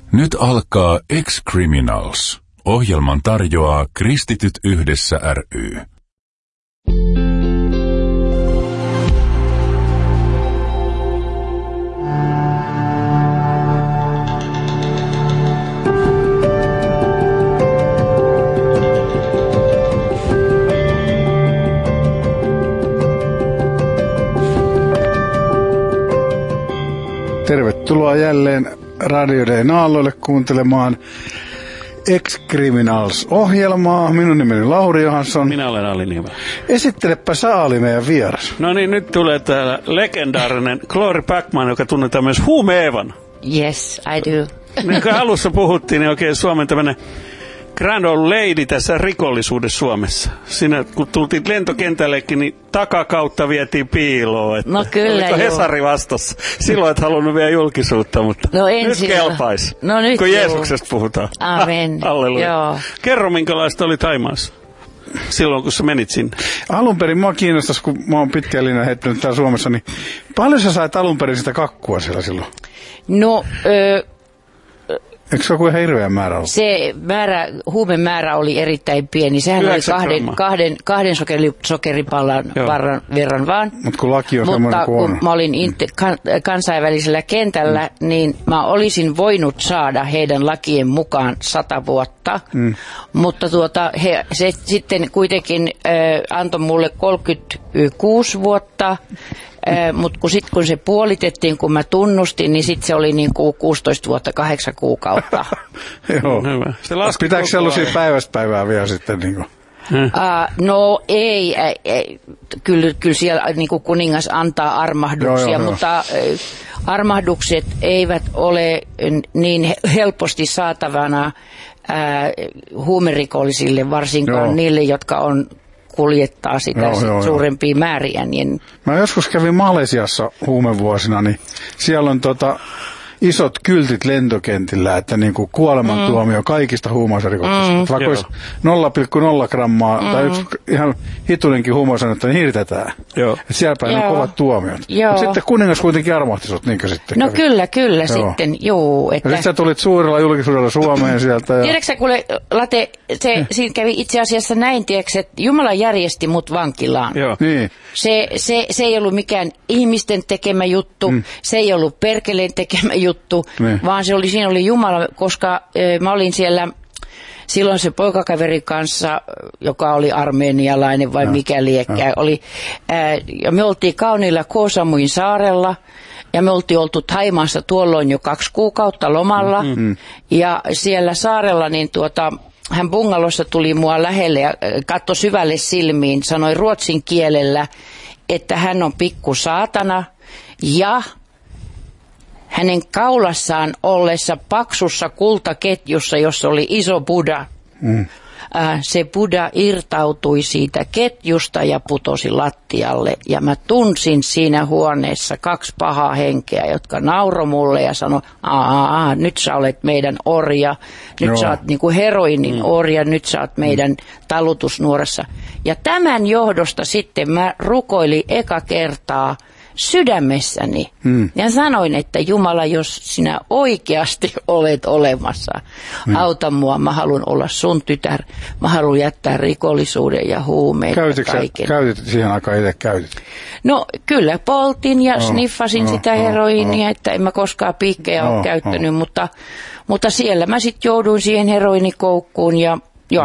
Nyt alkaa Ex-Criminals. Ohjelman tarjoaa Kristityt yhdessä ry. Tervetuloa jälleen Radio Dayn aalloille kuuntelemaan Ex-Criminals-ohjelmaa. Minun nimeni Lauri Johansson. Minä olen Ali Niva. Esittelepä sä, Ali, meidän vieras. No niin, nyt tulee täällä legendaarinen Glory Backman, joka tunnetaan myös Huume-Evan. Yes, I do. Niin kuin alussa puhuttiin, niin oikein Suomen tämmöinen grand old lady tässä rikollisuudessa Suomessa. Siinä kun tultiin lentokentällekin, niin takakautta vietiin piiloon. No kyllä, oliko Hesari vastassa? Silloin et halunnut vielä julkisuutta, mutta no nyt kelpaisi. No nyt kun Jeesuksesta puhutaan. Amen. Halleluja. Joo. Kerro, minkälaista oli Thaimaassa silloin, kun sä menit sinne. Alun perin mua kiinnostaisi, kun mä oon pitkän linjan heittänyt täällä Suomessa, niin paljon sä sait alun perin sitä kakkua siellä silloin? No, eikö se ole hirveä määrä ollut? se huumemäärä oli erittäin pieni. Sehän oli kahden sokeripallan verran vaan. Mutta kun laki on semmoinen kuin on. Kun mä olin kansainvälisellä kentällä, niin mä olisin voinut saada heidän lakien mukaan 100 vuotta. Mutta se sitten kuitenkin antoi mulle 36 vuotta. Mutta kun se puolitettiin, kun mä tunnustin, niin sitten se oli niin kuin 16 vuotta 8 kuukautta. Joo. Pitääkö se olla siinä päivästä päivää vielä sitten? Niin no ei. Kyllä siellä niin kuin kuningas antaa armahduksia, mutta armahdukset eivät ole niin helposti saatavana huumerikollisille, varsinkaan niille, jotka kuljettaa sitä suurempia määriä. Niin. Mä joskus kävin Malesiassa huumevuosina, niin siellä on isot kyltit lentokentillä, että niinku kuolemantuomio kaikista huumausarikoksista. Vaikka olisi 0,0 grammaa tai yksi ihan hituinenkin huumausainetta, niin hirtetään. Siellä päin on kovat tuomiot. Mutta sitten kuningas kuitenkin armahti sut, niinkö sitten? No kyllä sitten, juu. Että... Ja sitten sä tulit suurella julkisuudella Suomeen sieltä. Ja... Tiedätkö sä, kuule, Late, siinä kävi itse asiassa näin, tiedätkö, että Jumala järjesti mut vankilaan. Niin. Se ei ollut mikään ihmisten tekemä juttu, se ei ollut perkeleen tekemä juttu, vaan siinä oli Jumala, koska mä olin siellä silloin se poikakaverin kanssa, joka oli armeenialainen vai mikä liekkää oli. Ja me oltiin kauniilla Koh Samuin saarella ja me oltiin oltu Thaimaassa tuolloin jo 2 kuukautta lomalla. Ja siellä saarella niin hän bungalossa tuli mua lähelle ja katsoi syvälle silmiin, sanoi ruotsin kielellä, että hän on pikku saatana ja hänen kaulassaan ollessa paksussa kultaketjussa, jossa oli iso Buddha, se Buddha irtautui siitä ketjusta ja putosi lattialle. Ja mä tunsin siinä huoneessa 2 pahaa henkeä, jotka nauroi mulle ja sanoi, nyt sä olet meidän orja, nyt sä oot niinku heroinin orja, nyt sä oot meidän talutusnuorassa. Ja tämän johdosta sitten mä rukoilin eka kertaa sydämessäni ja sanoin, että Jumala, jos sinä oikeasti olet olemassa, auta mua, mä haluan olla sun tytär, mä haluan jättää rikollisuuden ja huumeet ja kaiken. Käytit siihen aikaan itse käytit? No kyllä, poltin ja sniffasin sitä heroiinia, että en mä koskaan piikkejä ole käyttänyt, mutta siellä mä sitten jouduin siihen heroinikoukkuun ja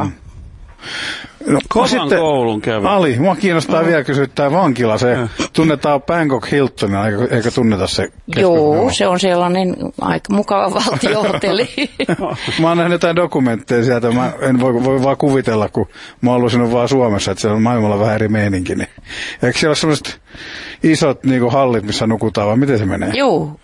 No, kovan koulun kävi. Ali, mua kiinnostaa vielä kysyä tämä vankila. Se tunnetaan Bangkok Hiltonina, eikö tunneta se keskus? Joo, se on sellainen aika mukava valtiohotelli. Mä oon nähnyt jotain dokumentteja sieltä. Mä en voi vaan kuvitella, kun mä oon ollut sinun vaan Suomessa, että siellä on maailmalla vähän eri meininki. Niin. Eikö siellä ole sellaiset isot niin hallit, missä nukutaan, vai miten se menee? Joo.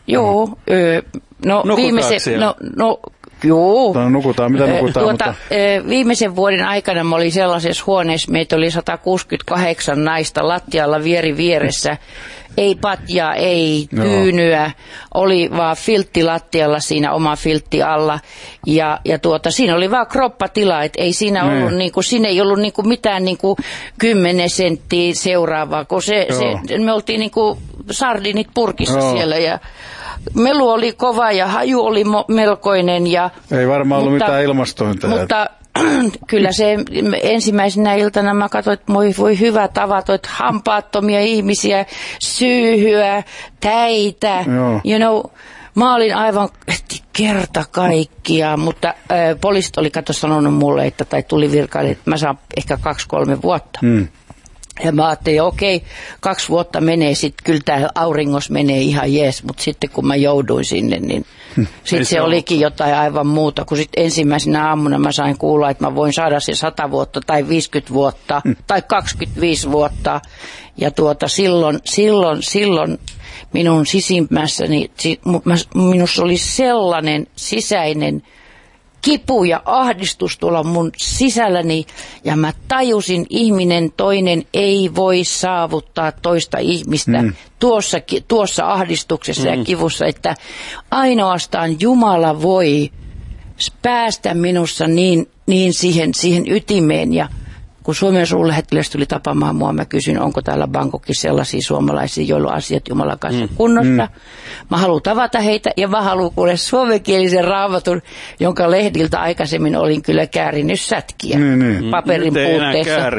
Joo. Nukutaan, mitä nukutaan? Mutta... Viimeisen vuoden aikana mä olin sellaisessa huoneessa, meitä oli 168 naista lattialla vieressä. Ei patjaa, ei tyynyä, oli vaan filtti lattialla siinä oma filtti alla. Ja siinä oli vaan kroppatila, että ei siinä ollut siinä ei ollut mitään 10 senttiä seuraavaa, kun me oltiin sardinit purkissa siellä ja melu oli kova ja haju oli melkoinen. Ei varmaan ollut mitään ilmastointia. Mutta kyllä se ensimmäisenä iltana mä katsoin, että voi hyvä tavatoit hampaattomia ihmisiä, syyhyä, täitä, mä olin aivan kerta kaikkiaan, mutta poliisit oli sanonut mulle, tai tuli virkailija, että mä saan ehkä 2-3 vuotta. Ja mä ajattelin, okei, 2 vuotta menee, sitten kyllä tämä auringos menee ihan jees, mutta sitten kun mä jouduin sinne, niin sitten se olikin jotain aivan muuta, kun sitten ensimmäisenä aamuna mä sain kuulla, että mä voin saada se 100 vuotta tai 50 vuotta tai 25 vuotta. Ja silloin minun sisimmässäni, minussa oli sellainen sisäinen kipu ja ahdistus tuolla mun sisälläni, ja mä tajusin, ihminen toinen ei voi saavuttaa toista ihmistä tuossa ahdistuksessa ja kivussa, että ainoastaan Jumala voi päästä minussa niin siihen ytimeen. Ja kun Suomen suurlähettiläs tuli tapaamaan mua, mä kysyin, onko täällä Bangkokissa sellaisia suomalaisia, joilla on asiat Jumalan kanssa kunnossa. Mä haluan tavata heitä ja mä haluan kuulla suomenkielisen raamatun, jonka lehdiltä aikaisemmin olin kyllä käärinyt sätkiä paperin puutteessa.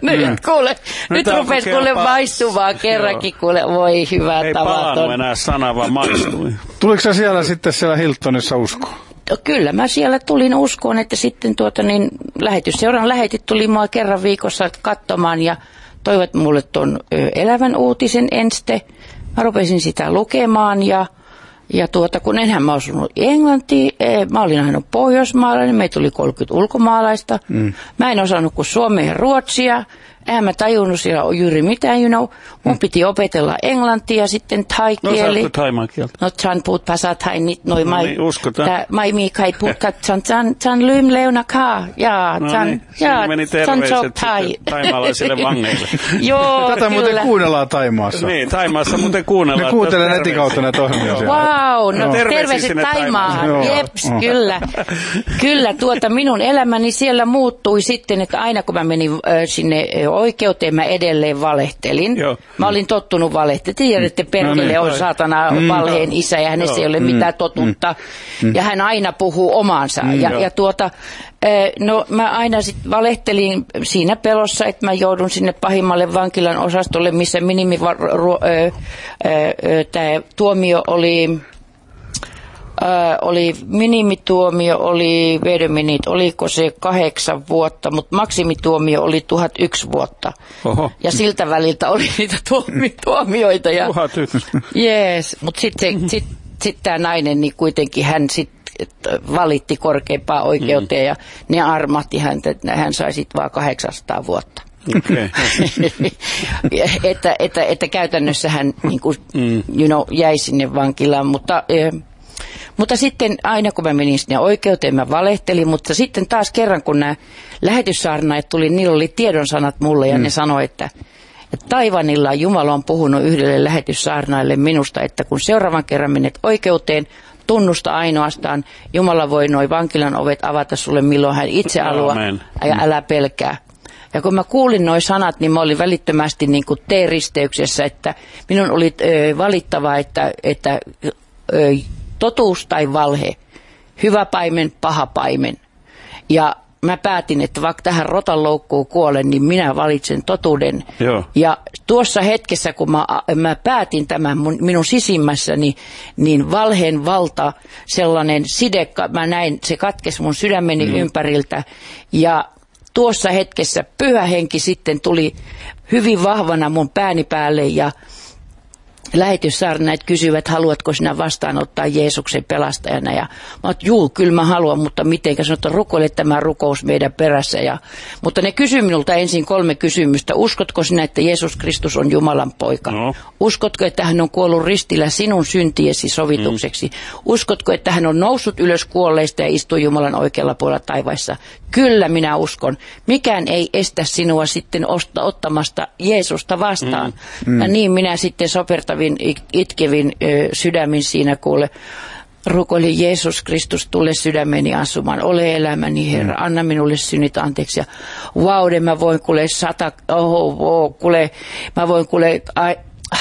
Nyt rupesi kuule maistumaan kerrankin, kuule voi hyvä ei tavaton. Ei palannut enää sana, vaan maistui. Tuliko sä siellä Hiltonissa uskoon? Kyllä mä siellä tulin uskoon, että sitten lähetysseuran lähetit tuli mua kerran viikossa katsomaan ja toivat mulle tuon elävän uutisen enste. Mä rupesin sitä lukemaan ja kun enhän mä osunut englantia, mä olin aina pohjoismaalainen, meitä tuli 30 ulkomaalaista. Mä en osannut kuin suomea ja ruotsia. Eihän mä tajunnut siellä juuri mitään, Mun piti opetella englantia, sitten thai-kieli. No saatko thaimaan kieltä? No chan puhut pasa thai nit noi mai. Niin, uskotaan. Mai mi kai puhutkat chan lyym leuna kaa. Ja chan sok thai. Taimaalaisille vangeille. Joo, tätä kyllä. muuten kuunnellaan Taimaassa. Niin, Taimaassa muuten kuunnellaan. Ne kuuntelee netin kautta näitä ohjelmia siellä. Wow, no terveiset Taimaahan. Jeps, kyllä. Kyllä, minun elämäni siellä muuttui sitten, että aina kun mä menin sinne oikeuteen, mä edelleen valehtelin. Mä olin tottunut valehtelemaan. Tiedätte, perkele on saatana valheen isä ja hänessä ei ole mitään totuutta. Ja hän aina puhuu omaansa. No mä aina sitten valehtelin siinä pelossa, että mä joudun sinne pahimmalle vankilan osastolle, missä tuomio oli minimituomio, oli vedominit, oliko se 8 vuotta, mutta maksimituomio oli 1001 vuotta. Oho. Ja siltä väliltä oli niitä tuomioita. 1001. Jees, mutta sitten tämä nainen, niin kuitenkin hän sitten valitti korkeimpaan oikeuteen ja ne armahti häntä, että hän sai sitten vaan 800 vuotta. Okay. että käytännössä hän niin kuin, jäi sinne vankilaan, mutta sitten aina kun mä menin sinne oikeuteen, mä valehtelin, mutta sitten taas kerran kun nämä lähetyssaarnaajat tuli, niillä oli tiedonsanat mulle ja ne sanoi, että Taiwanilla Jumala on puhunut yhdelle lähetyssaarnaajalle minusta, että kun seuraavan kerran menet oikeuteen, tunnusta ainoastaan, Jumala voi noi vankilan ovet avata sulle milloin hän itse haluaa ja älä pelkää. Ja kun mä kuulin nuo sanat, niin mä olin välittömästi niin kuin T-risteyksessä, että minun oli valittava, että totuus tai valhe, hyvä paimen, paha paimen. Ja mä päätin, että vaikka tähän rotanloukkuun kuolen, niin minä valitsen totuuden. Joo. Ja tuossa hetkessä, kun mä päätin tämän minun sisimmässäni, niin valheen valta, sellainen side, mä näin, se katkesi mun sydämeni ympäriltä. Ja tuossa hetkessä Pyhä Henki sitten tuli hyvin vahvana mun pääni päälle ja lähetyssaarnaajat kysyivät, haluatko sinä vastaanottaa Jeesuksen pelastajana. Ja mä oon, juu, kyllä mä haluan, mutta mitenkä sanoin, että rukoile tämä rukous meidän perässä. Mutta ne kysyi minulta ensin 3 kysymystä. Uskotko sinä, että Jeesus Kristus on Jumalan poika? No. Uskotko, että hän on kuollut ristillä sinun syntiesi sovitukseksi? Uskotko, että hän on noussut ylös kuolleista ja istuu Jumalan oikealla puolella taivaissa? Kyllä minä uskon. Mikään ei estä sinua sitten ottamasta Jeesusta vastaan. Ja niin minä sitten sopertavin, itkevin sydämin siinä kuule. Rukoilin, Jeesus Kristus, tule sydämeni asumaan, ole elämäni Herra, anna minulle synnit anteeksi. Ja mä voin kuule mä voin kuule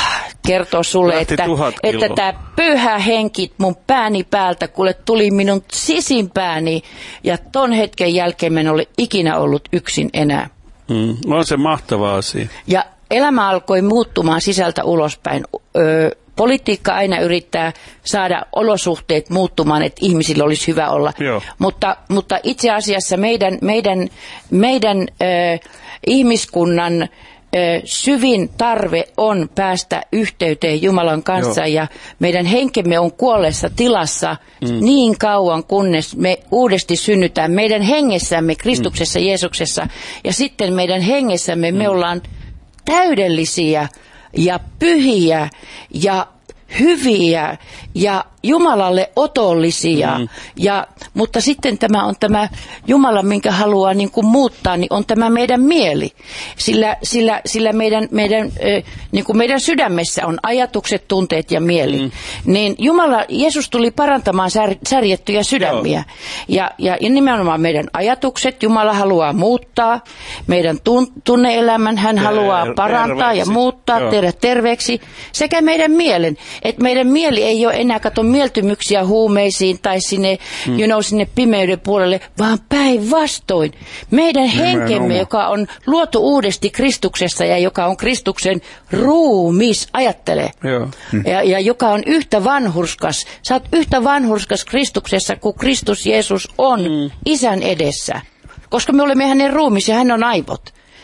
kertoa sulle, että tämä pyhä henki mun pääni päältä, kuule tuli minun sisimpääni ja ton hetken jälkeen mä en ole ikinä ollut yksin enää. On se mahtava asia. Ja elämä alkoi muuttumaan sisältä ulospäin. Politiikka aina yrittää saada olosuhteet muuttumaan, että ihmisillä olisi hyvä olla. Mutta itse asiassa meidän ihmiskunnan syvin tarve on päästä yhteyteen Jumalan kanssa ja meidän henkemme on kuolleessa tilassa niin kauan, kunnes me uudesti synnytään meidän hengessämme Kristuksessa Jeesuksessa ja sitten meidän hengessämme me ollaan täydellisiä ja pyhiä ja hyviä ja Jumalalle otollisia. Mutta sitten tämä on tämä Jumala, minkä haluaa niin kuin muuttaa, niin on tämä meidän mieli. Sillä niin kuin meidän sydämessä on ajatukset, tunteet ja mieli. Niin Jeesus tuli parantamaan särjettyjä sydämiä. Ja nimenomaan meidän ajatukset Jumala haluaa muuttaa. Meidän tunne-elämän hän haluaa parantaa ja muuttaa, tehdä terveeksi. Sekä meidän mielen. Että meidän mieli ei ole enää mieltymyksiä huumeisiin tai sinne pimeyden puolelle, vaan päinvastoin. Meidän henkemme, joka on luotu uudesti Kristuksessa ja joka on Kristuksen ruumis, ajattele. Ja joka on yhtä vanhurskas. Sä oot yhtä vanhurskas Kristuksessa, kuin Kristus Jeesus on Isän edessä. Koska me olemme hänen ruumis ja hän on aivot.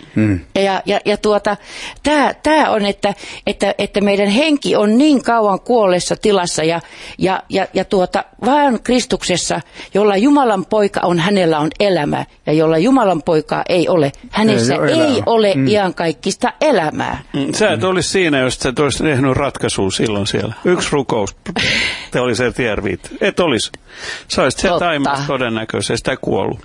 Tämä on, että meidän henki on niin kauan kuolleessa tilassa vaan Kristuksessa, jolla Jumalan poika on, hänellä on elämä ja jolla Jumalan poikaa ei ole, hänessä ei ole iankaikkista elämää. Sä et olisi siinä, jos sä et olisi tehnyt ratkaisua silloin siellä. Yksi rukous, te oli se Tierviit. Et olisi. Sä olisit se taimassa todennäköisesti ja kuollut.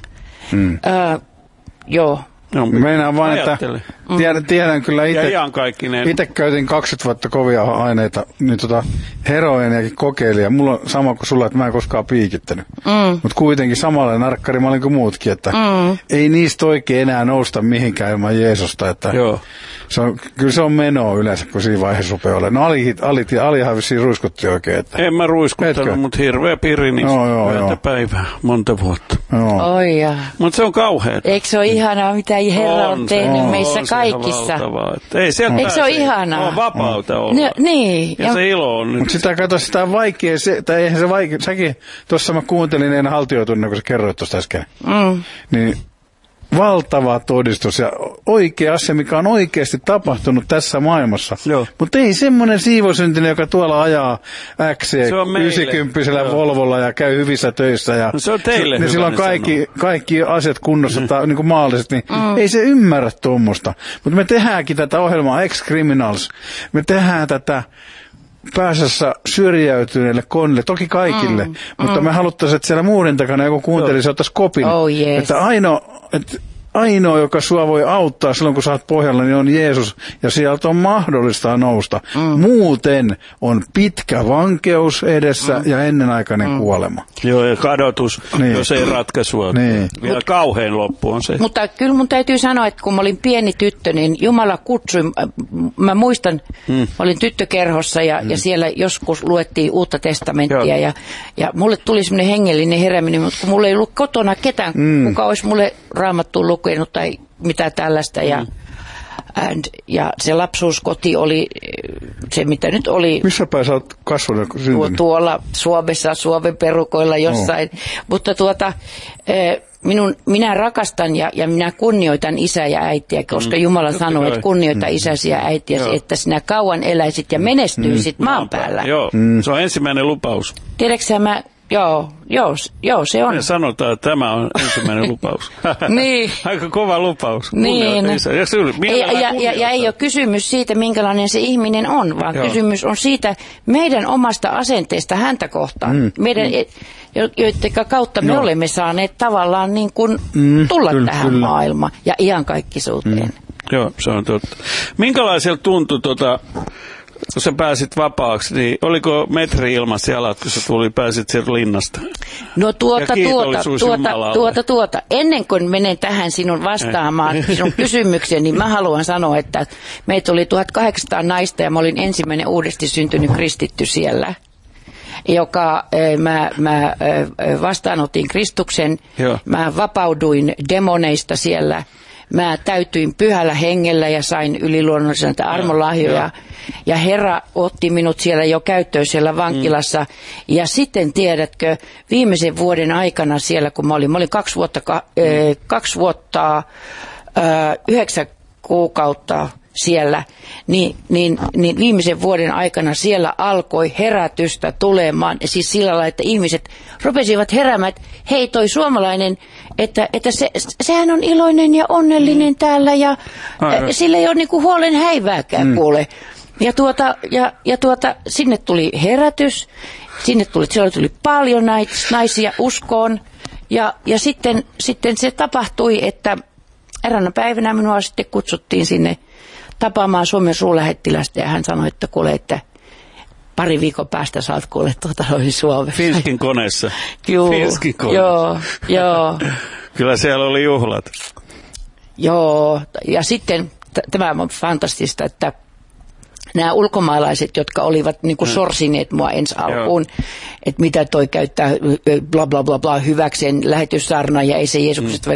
Joo. No, meinaan vain, että tiedän kyllä itse käytin 20 vuotta kovia aineita, niin heroiiniakin kokeilin, ja mulla on sama kuin sulla, että mä en koskaan piikittänyt. Mutta kuitenkin samalla narkkari mä olin kuin muutkin, että ei niistä oikein enää nousta mihinkään ilman Jeesusta, että kyllä se on menoa yleensä, kun siinä vaiheessa rupeaa olemaan. No alihan vissiin ruiskutti oikein. Että... En mä ruiskuttanut, mutta hirveä piri niistä päivää, monta vuotta. Mutta se on kauheaa. Eikö se ole ihanaa, mitä Herra on tehnyt meissä kaikissa? Eikö se ole ihanaa? On vapauta olla. Niin. Ja se ilo on nyt. Mutta sitä katso, sitä on vaikea, tai eihän se vaikea, säkin, tuossa mä kuuntelin ennen haltiotunnin, kun sä kerroit tuosta äsken, niin valtava todistus ja oikea asia, mikä on oikeasti tapahtunut tässä maailmassa. Mutta ei semmoinen siivosyntinen, joka tuolla ajaa XC90 Volvolla ja käy hyvissä töissä. Ja se on teille niin silloin kaikki asiat kunnossa, niin kuin maalliset, niin ei se ymmärrä tuommoista. Mutta me tehdäänkin tätä ohjelmaa Ex-Criminals. Me tehdään tätä pääsessä syrjäytyneille konnille, toki kaikille, mutta me haluttaisiin, että siellä muurin takana joku kuuntelisi, ottaisi kopin. Että ainoa, joka sua voi auttaa silloin, kun sä oot pohjalla, niin on Jeesus, ja sieltä on mahdollista nousta. Muuten on pitkä vankeus edessä ja ennenaikainen kuolema. Joo, ja kadotus, jos ei ratkaisua. Vielä kauhean loppu on se. Mutta kyllä mun täytyy sanoa, että kun mä olin pieni tyttö, niin Jumala kutsui, mä muistan, mä olin tyttökerhossa ja siellä joskus luettiin Uutta testamenttia ja mulle tuli semmoinen hengellinen herääminen, mutta kun mulla ei ollut kotona ketään, kuka olisi mulle Raamattuun lukenut tai mitä tällaista ja se lapsuuskoti oli se, mitä nyt oli. Missä päin sä oot kasvanut? Tuolla Suomessa, Suomen perukoilla jossain. Mutta minä rakastan ja minä kunnioitan isää ja äitiä, koska Jumala sanoi, että kunnioita isäsi ja äitiäsi, että sinä kauan eläisit ja menestyisit maan päällä. Se on ensimmäinen lupaus. Tiedätkö mä, Joo, se on. Me sanotaan, että tämä on ensimmäinen lupaus. Niin. Aika kova lupaus. Niin. Ja ei ole kysymys siitä, minkälainen se ihminen on, vaan kysymys on siitä meidän omasta asenteesta häntä kohtaan. Meidän, joiden kautta me olemme saaneet tavallaan niin kuin tulla tähän maailmaan ja iankaikkisuuteen. Joo, se on totta. Minkälaiselta tuntui kun sä pääsit vapaaksi, niin oliko metri ilmassa jalat, kun sä pääsit sieltä linnasta? No ennen kuin menen tähän sinun vastaamaan sinun kysymykseen, niin mä haluan sanoa, että meitä oli 1800 naista ja mä olin ensimmäinen uudesti syntynyt kristitty siellä, joka mä vastaanotin Kristuksen, mä vapauduin demoneista siellä. Mä täytyin pyhällä hengellä ja sain yliluonnolliselta armolahjoja. Ja Herra otti minut siellä jo käyttöön siellä vankilassa. Ja sitten tiedätkö, viimeisen vuoden aikana siellä, kun mä olin 2 vuotta 9 kuukautta siellä, niin viimeisen vuoden aikana siellä alkoi herätystä tulemaan. Siis sillä lailla, että ihmiset rupesivat heräämään, että hei, toi suomalainen, että sehän on iloinen ja onnellinen täällä ja sillä ei ole niinku huolen häivääkään kuule. Ja sinne tuli herätys, siellä tuli paljon naisia uskoon ja sitten se tapahtui, että eräänä päivänä minua sitten kutsuttiin sinne tapaamaan Suomen suurlähettilästä ja hän sanoi, että kuule, että pari viikon päästä saat kuule Suomessa. Finskin koneessa. Finskin koneessa. Joo. Kyllä siellä oli juhlat. Joo, ja sitten tämä on fantastista, että nämä ulkomaalaiset, jotka olivat niin kuin sorsineet mua ensi alkuun, että mitä toi käyttää bla bla bla bla hyväkseen lähetyssaarnaa ja ei se Jeesuksesta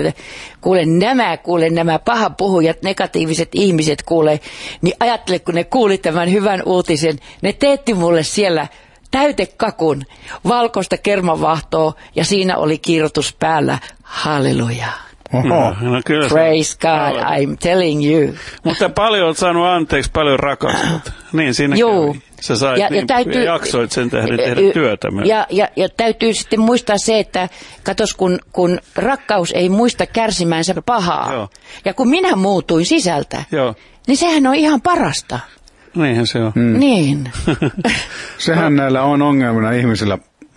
kuule nämä pahapuhujat, negatiiviset ihmiset niin ajattele, kun ne kuuli tämän hyvän uutisen, ne teetti mulle siellä täytekakun, valkoista kermavahtoa ja siinä oli kirjoitus päällä, halleluja. No, kyllä praise God, I'm telling you. Mutta paljon olet saanut anteeksi, paljon rakastut. Niin siinä kävi. Sä sait jaksoit sen tähden tehdä työtä myös. Ja täytyy sitten muistaa se, että katos, kun rakkaus ei muista kärsimäänsä pahaa. Ja kun minä muutuin sisältä, niin sehän on ihan parasta. Niinhän se on. Niin. Sehän näillä on ongelmina ihmisillä,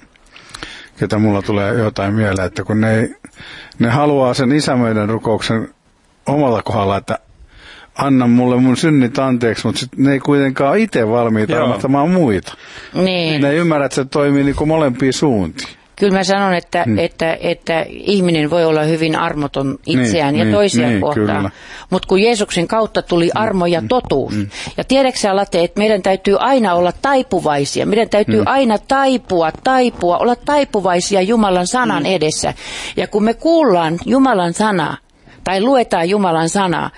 ketä mulla tulee jotain mieleen, että kun ne haluaa sen isämeidän rukouksen omalla kohdalla, että anna mulle mun synnit anteeksi, mutta ne ei kuitenkaan itse valmiita antamaan muita. Niin. Ne ei ymmärrä, että se toimii niin kuin molempiin suuntiin. Kyllä mä sanon, että ihminen voi olla hyvin armoton itseään ja toisia kohtaan. Mutta kun Jeesuksen kautta tuli armo ja totuus. Ja tiedätkö sä, Late, että meidän täytyy aina olla taipuvaisia. Meidän täytyy aina taipua, olla taipuvaisia Jumalan sanan edessä. Ja kun me kuullaan Jumalan sanaa, tai luetaan Jumalan sanaa,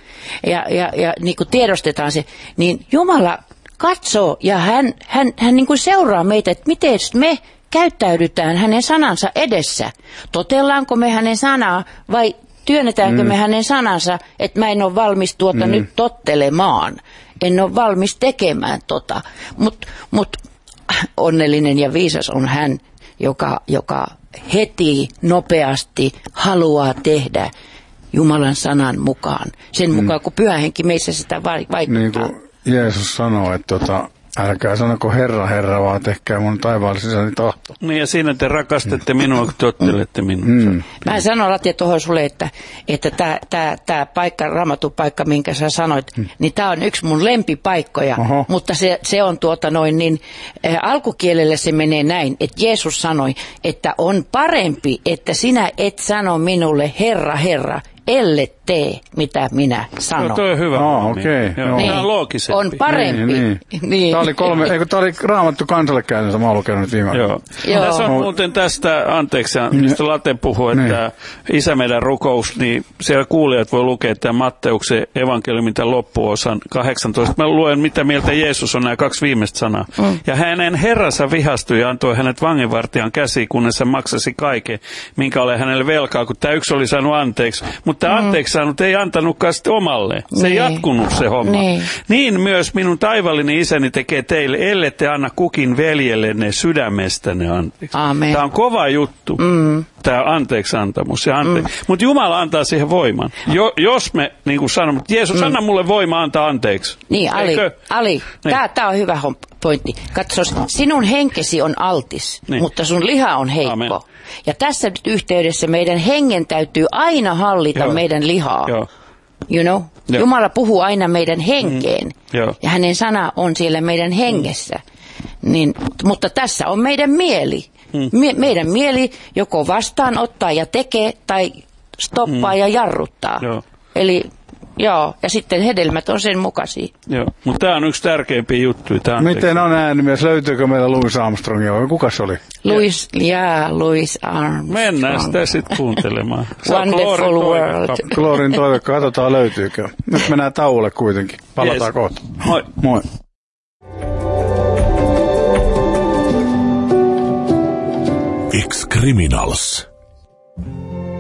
ja niin kuin tiedostetaan se, niin Jumala katsoo, ja hän niin kuin seuraa meitä, että miten me käyttäydytään hänen sanansa edessä. Totellaanko me hänen sanaa vai työnnetäänkö me hänen sanansa, että mä en ole valmis nyt tottelemaan. En ole valmis tekemään tota. Mut onnellinen ja viisas on hän, joka heti nopeasti haluaa tehdä Jumalan sanan mukaan. Sen mukaan, kun Pyhä Henki meissä sitä vaikuttaa. Niin kuin Jeesus sanoo, että älkää sanoko Herra, Herra, vaan tehkää mun taivaan sisäni tahto. Niin ja siinä te rakastatte minua, kun tottelette minua. Mä sanon, Late, tuohon sulle, että tämä paikka, Raamatun paikka, minkä sä sanoit, niin tämä on yksi mun lempipaikkoja. Mutta se on alkukielelle se menee näin, että Jeesus sanoi, että on parempi, että sinä et sano minulle Herra, Herra, ellei tee, mitä minä sanon. No, toi on hyvä. Okei. Niin. On parempi. Niin. Tämä oli Raamattu kansalle käännössä, mä oon lukenut nyt viime aikoina. Tässä on muuten tästä, anteeksi, mistä Late puhui, että Isä meidän rukous, niin siellä kuulijat voi lukea tämän Matteuksen evankeliumin tämän loppuosan 18. Mä luen, mitä mieltä Jeesus on nämä 2 viimeistä sanaa. Ja hänen herransa vihastui ja antoi hänet vanginvartijan käsiin, kunnes hän maksasi kaiken, minkä ole hänelle velkaa, kun tämä yksi oli saanut anteeksi. Mutta anteeksi saanut ei antanutkaan sitten omalle. Se ei jatkunut se homma. Niin myös minun taivallinen isäni tekee teille, ellette anna kukin veljellenne sydämestänne anteeksi. Amen. Tämä on kova juttu, tämä anteeksi antamus. Mutta Jumala antaa siihen voiman. Jos me, niin kuin sanomme, Jeesus, anna mulle voima antaa anteeksi. Niin, Ali. Tämä on hyvä pointti. Katso, sinun henkesi on altis, mutta sun liha on heikko. Amen. Ja tässä yhteydessä meidän hengen täytyy aina hallita meidän lihaa. You know? Jumala puhuu aina meidän henkeen. Ja hänen sana on siellä meidän hengessä. Niin, mutta tässä on meidän mieli. Meidän mieli joko vastaanottaa ja tekee tai stoppaa ja jarruttaa. Eli ja sitten hedelmät on sen mukaisia. Mutta tämä on yksi tärkeimpiä juttuja. Miten on äänimies? Löytyykö meillä Louis Armstrong? Kuka se oli? Louis Armstrong. Mennään sitä sitten kuuntelemaan. Wonderful World. Kloorin toive, katsotaan löytyykö. Nyt mennään tauolle kuitenkin. Palataan kohta. Moi. Moi. Ex-Criminals.